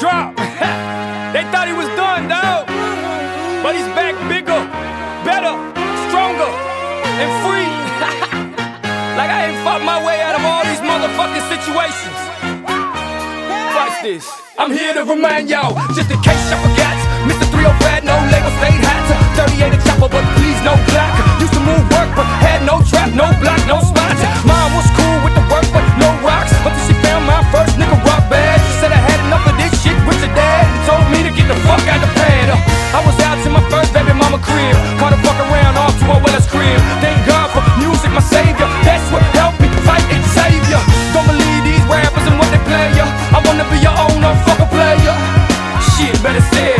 drop. They thought he was done, dawg. But he's back bigger, better, stronger, and free. Like I ain't fought my way out of all these motherfucking situations. Watch this. I'm here to remind y'all, just in case y'all forgot. Mr. 305, no label, stayed hot. 38 a chopper, but please no Glock. Used to move work, but had no trap, no block, no spots. Mom was cool with the work, but no rocks. Until she found my first nigga rock bad. She said I had enough of this shit with your dad. Told me to get the fuck out the pad. I was out to my first baby mama crib. Caught a fuck around off to a Willis crib. Thank God for music, my savior. That's what helped me fight and save ya. Don't believe these rappers and what they play ya. I wanna be your own, no fucker player. Shit, better say